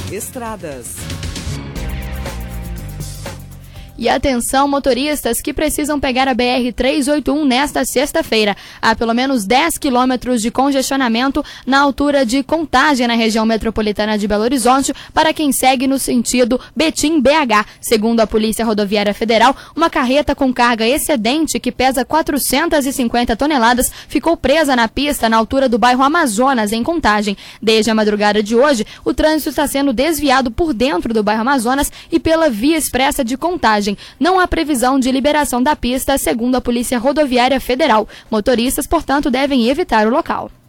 Estradas. E atenção, motoristas que precisam pegar a BR-381 nesta sexta-feira. Há pelo menos 10 quilômetros de congestionamento na altura de Contagem, na região metropolitana de Belo Horizonte, para quem segue no sentido Betim-BH. Segundo a Polícia Rodoviária Federal, uma carreta com carga excedente que pesa 450 toneladas ficou presa na pista na altura do bairro Amazonas, em Contagem. Desde a madrugada de hoje, o trânsito está sendo desviado por dentro do bairro Amazonas e pela via expressa de Contagem. Não há previsão de liberação da pista, segundo a Polícia Rodoviária Federal. Motoristas, portanto, devem evitar o local.